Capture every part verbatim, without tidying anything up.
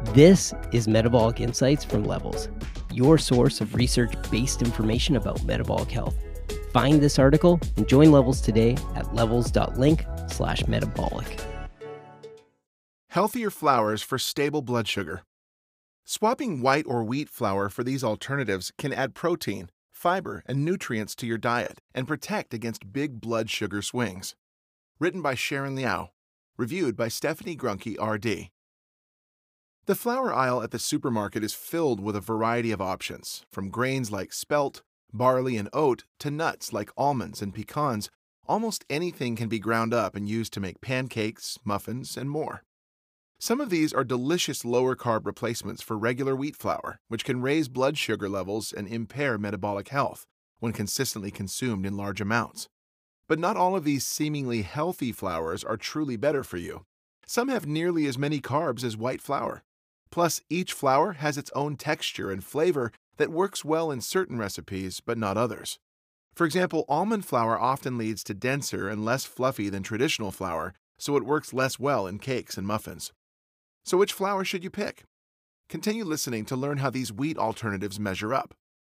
This is Metabolic Insights from Levels, your source of research-based information about metabolic health. Find this article and join Levels today at levels.link slash metabolic. Healthier flours for stable blood sugar. Swapping white or wheat flour for these alternatives can add protein, fiber, and nutrients to your diet and protect against big blood sugar swings. Written by Sharon Liao. Reviewed by Stephanie Grunke, R D. The flour aisle at the supermarket is filled with a variety of options, from grains like spelt, barley, and oat to nuts like almonds and pecans. Almost anything can be ground up and used to make pancakes, muffins, and more. Some of these are delicious lower-carb replacements for regular wheat flour, which can raise blood sugar levels and impair metabolic health when consistently consumed in large amounts. But not all of these seemingly healthy flours are truly better for you. Some have nearly as many carbs as white flour. Plus, each flour has its own texture and flavor that works well in certain recipes, but not others. For example, almond flour often leads to denser and less fluffy than traditional flour, so it works less well in cakes and muffins. So which flour should you pick? Continue listening to learn how these wheat alternatives measure up.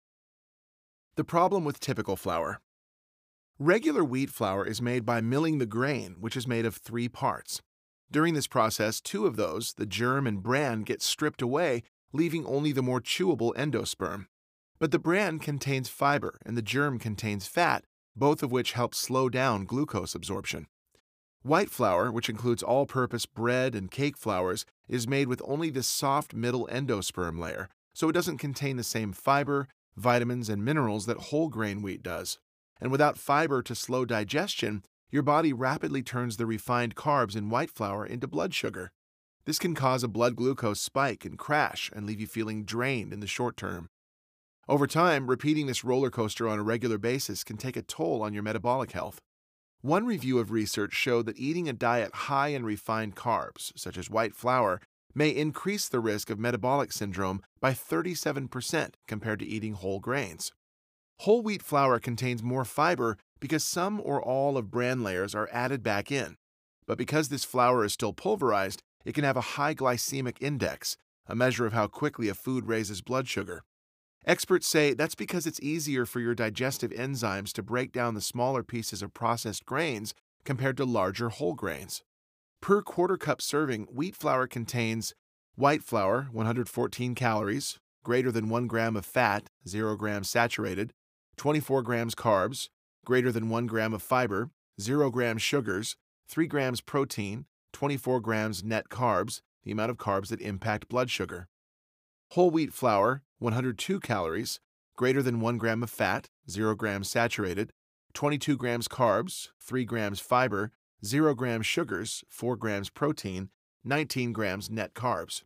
The problem with typical flour. Regular wheat flour is made by milling the grain, which is made of three parts. During this process, two of those, the germ and bran, get stripped away, leaving only the more chewable endosperm. But the bran contains fiber and the germ contains fat, both of which help slow down glucose absorption. White flour, which includes all-purpose bread and cake flours, is made with only this soft middle endosperm layer, so it doesn't contain the same fiber, vitamins, and minerals that whole grain wheat does. And without fiber to slow digestion, your body rapidly turns the refined carbs in white flour into blood sugar. This can cause a blood glucose spike and crash and leave you feeling drained in the short term. Over time, repeating this roller coaster on a regular basis can take a toll on your metabolic health. One review of research showed that eating a diet high in refined carbs, such as white flour, may increase the risk of metabolic syndrome by thirty-seven percent compared to eating whole grains. Whole wheat flour contains more fiber because some or all of bran layers are added back in. But because this flour is still pulverized, it can have a high glycemic index, a measure of how quickly a food raises blood sugar. Experts say that's because it's easier for your digestive enzymes to break down the smaller pieces of processed grains compared to larger whole grains. Per quarter cup serving, wheat flour contains white flour, one hundred fourteen calories, greater than one gram of fat, zero grams saturated, twenty-four grams carbs, greater than one gram of fiber, zero grams sugars, three grams protein, twenty-four grams net carbs, the amount of carbs that impact blood sugar. Whole wheat flour, one hundred two calories, greater than one gram of fat, zero grams saturated, twenty-two grams carbs, three grams fiber, zero grams sugars, four grams protein, nineteen grams net carbs.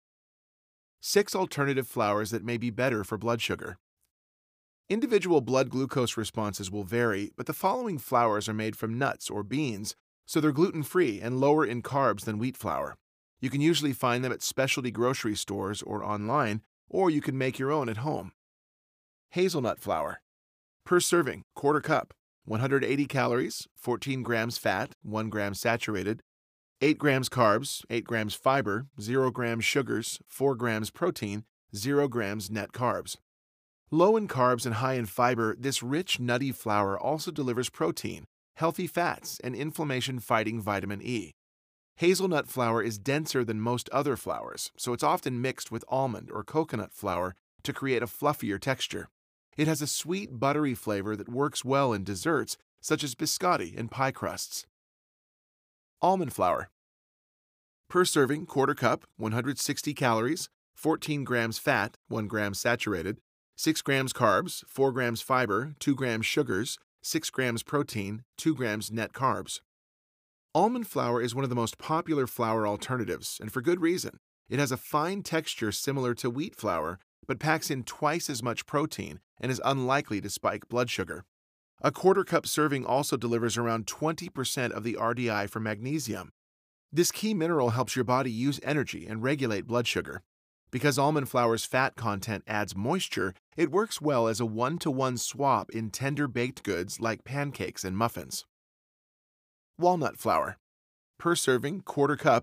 Six alternative flours that may be better for blood sugar. Individual blood glucose responses will vary, but the following flours are made from nuts or beans, so they're gluten-free and lower in carbs than wheat flour. You can usually find them at specialty grocery stores or online, or you can make your own at home. Hazelnut flour. Per serving, quarter cup, one hundred eighty calories, fourteen grams fat, one gram saturated, eight grams carbs, eight grams fiber, zero grams sugars, four grams protein, zero grams net carbs. Low in carbs and high in fiber, this rich, nutty flour also delivers protein, healthy fats, and inflammation-fighting vitamin E. Hazelnut flour is denser than most other flours, so it's often mixed with almond or coconut flour to create a fluffier texture. It has a sweet, buttery flavor that works well in desserts, such as biscotti and pie crusts. Almond flour. Per serving, quarter cup, one hundred sixty calories, fourteen grams fat, one gram saturated, six grams carbs, four grams fiber, two grams sugars, six grams protein, two grams net carbs. Almond flour is one of the most popular flour alternatives, and for good reason. It has a fine texture similar to wheat flour, but packs in twice as much protein and is unlikely to spike blood sugar. A quarter cup serving also delivers around twenty percent of the R D I for magnesium. This key mineral helps your body use energy and regulate blood sugar. Because almond flour's fat content adds moisture, it works well as a one-to-one swap in tender baked goods like pancakes and muffins. Walnut flour. Per serving, quarter cup,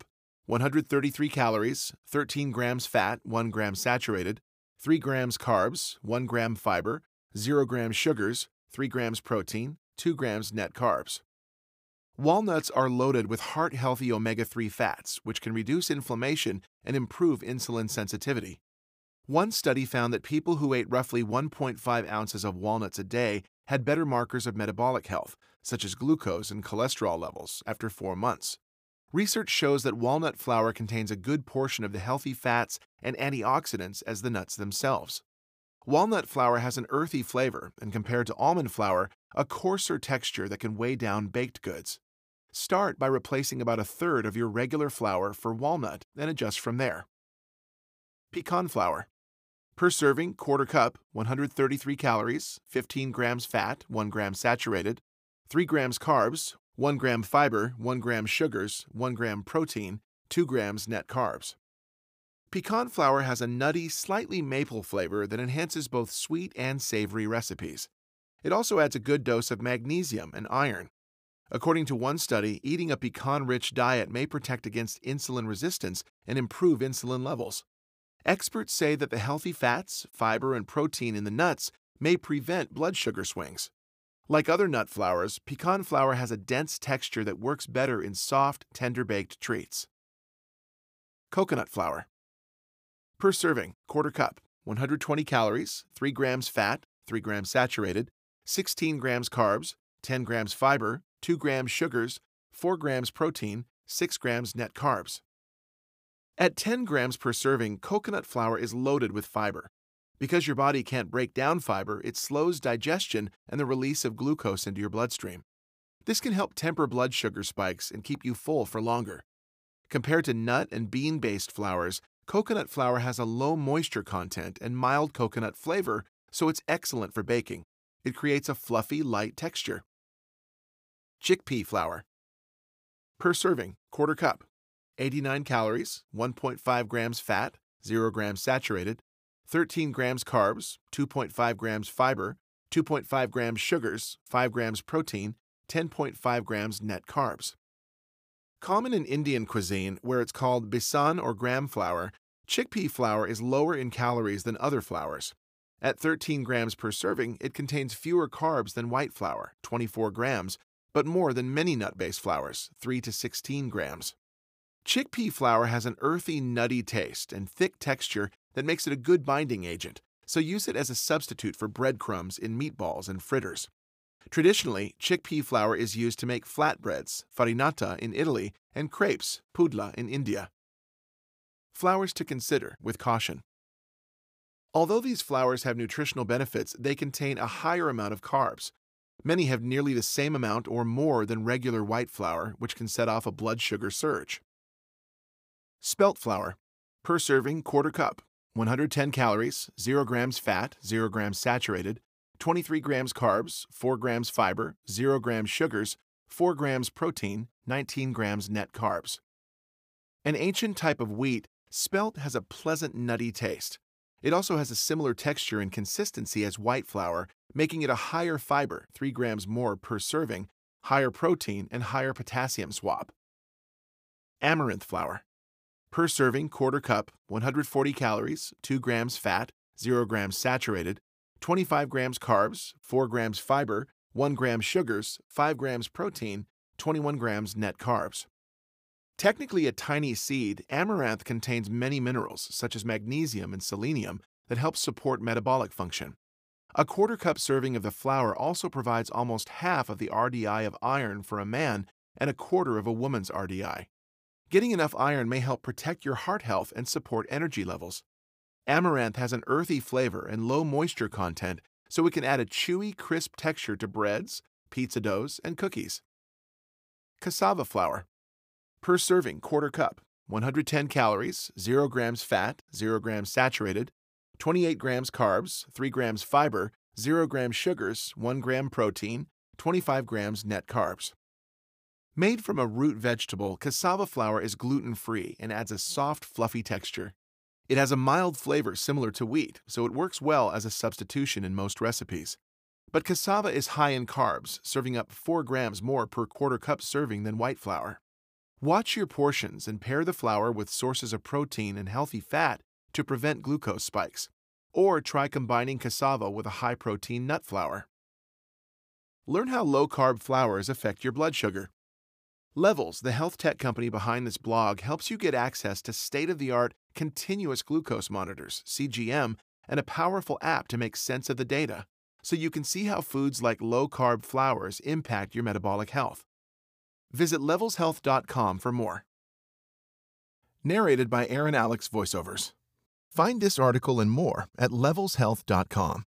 one hundred thirty-three calories, thirteen grams fat, one gram saturated, three grams carbs, one gram fiber, zero grams sugars, three grams protein, two grams net carbs. Walnuts are loaded with heart-healthy omega three fats, which can reduce inflammation and improve insulin sensitivity. One study found that people who ate roughly one point five ounces of walnuts a day had better markers of metabolic health, such as glucose and cholesterol levels, after four months. Research shows that walnut flour contains a good portion of the healthy fats and antioxidants as the nuts themselves. Walnut flour has an earthy flavor and, compared to almond flour, a coarser texture that can weigh down baked goods. Start by replacing about a third of your regular flour for walnut and adjust from there. Pecan flour. Per serving, quarter cup, one hundred thirty-three calories, fifteen grams fat, one gram saturated, three grams carbs, one gram fiber, one gram sugars, one gram protein, two grams net carbs. Pecan flour has a nutty, slightly maple flavor that enhances both sweet and savory recipes. It also adds a good dose of magnesium and iron. According to one study, eating a pecan-rich diet may protect against insulin resistance and improve insulin levels. Experts say that the healthy fats, fiber, and protein in the nuts may prevent blood sugar swings. Like other nut flours, pecan flour has a dense texture that works better in soft, tender-baked treats. Coconut flour. Per serving, quarter cup, one hundred twenty calories, three grams fat, three grams saturated, sixteen grams carbs, ten grams fiber, two grams sugars, four grams protein, six grams net carbs. At ten grams per serving, coconut flour is loaded with fiber. Because your body can't break down fiber, it slows digestion and the release of glucose into your bloodstream. This can help temper blood sugar spikes and keep you full for longer. Compared to nut and bean-based flours, coconut flour has a low moisture content and mild coconut flavor, so it's excellent for baking. It creates a fluffy, light texture. Chickpea flour. Per serving, quarter cup, eighty-nine calories, one point five grams fat, zero grams saturated, thirteen grams carbs, two point five grams fiber, two point five grams sugars, five grams protein, ten point five grams net carbs. Common in Indian cuisine, where it's called besan or gram flour, chickpea flour is lower in calories than other flours. At thirteen grams per serving, it contains fewer carbs than white flour, twenty-four grams, but more than many nut-based flours, three to sixteen grams. Chickpea flour has an earthy, nutty taste and thick texture that makes it a good binding agent, so use it as a substitute for breadcrumbs in meatballs and fritters. Traditionally, chickpea flour is used to make flatbreads, farinata in Italy, and crepes, pudla in India. Flours to consider with caution. Although these flours have nutritional benefits, they contain a higher amount of carbs. Many have nearly the same amount or more than regular white flour, which can set off a blood sugar surge. Spelt flour. Per serving, quarter cup, one hundred ten calories, zero grams fat, zero grams saturated, twenty-three grams carbs, four grams fiber, zero grams sugars, four grams protein, nineteen grams net carbs. An ancient type of wheat, spelt has a pleasant nutty taste. It also has a similar texture and consistency as white flour, making it a higher fiber, three grams more per serving, higher protein, and higher potassium swap. Amaranth flour. Per serving, quarter cup, one hundred forty calories, two grams fat, zero grams saturated, twenty-five grams carbs, four grams fiber, one gram sugars, five grams protein, twenty-one grams net carbs. Technically a tiny seed, amaranth contains many minerals, such as magnesium and selenium, that help support metabolic function. A quarter cup serving of the flour also provides almost half of the R D I of iron for a man and a quarter of a woman's R D I. Getting enough iron may help protect your heart health and support energy levels. Amaranth has an earthy flavor and low moisture content, so it can add a chewy, crisp texture to breads, pizza doughs, and cookies. Cassava flour. Per serving, quarter cup, one hundred ten calories, zero grams fat, zero grams saturated, twenty-eight grams carbs, three grams fiber, zero grams sugars, one gram protein, twenty-five grams net carbs. Made from a root vegetable, cassava flour is gluten-free and adds a soft, fluffy texture. It has a mild flavor similar to wheat, so it works well as a substitution in most recipes. But cassava is high in carbs, serving up four grams more per quarter cup serving than white flour. Watch your portions and pair the flour with sources of protein and healthy fat to prevent glucose spikes. Or try combining cassava with a high-protein nut flour. Learn how low-carb flours affect your blood sugar. Levels, the health tech company behind this blog, helps you get access to state-of-the-art continuous glucose monitors, C G M, and a powerful app to make sense of the data, so you can see how foods like low-carb flours impact your metabolic health. Visit levels health dot com for more. Narrated by Aaron Alex Voiceovers. Find this article and more at levels health dot com.